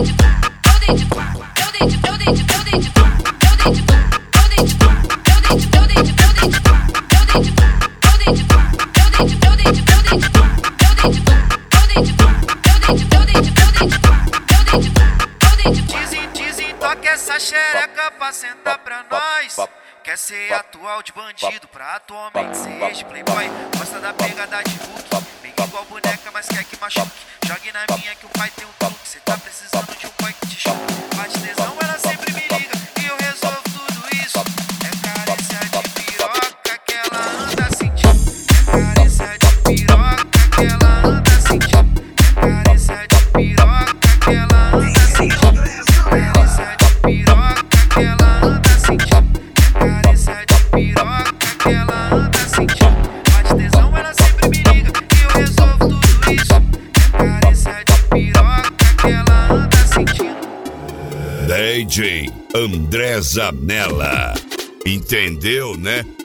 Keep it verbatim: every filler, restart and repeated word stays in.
Desentoca essa xereca pra sentar pra nós. Quer ser atual de bandido pra atualmente ser ex-playboy. Gosta da pegada de Hulk, bem igual boneca, mas quer que machuque. Jogue na minha que o pai tem um truque. Cê tá precisando de um boy que te chupe. Bate tesão, ela sempre me liga e eu resolvo tudo isso. É carícia de piroca que ela anda sentindo. É carícia de piroca que ela anda sentindo. É carícia de piroca que ela anda sentindo. Carícia de piroca que ela anda sentindo. Carícia de piroca que ela anda sentindo. Bate tesão, ela sempre me liga e eu resolvo tudo isso. É carícia de piroca que ela anda sentindo. D J André Zanella. Entendeu, né?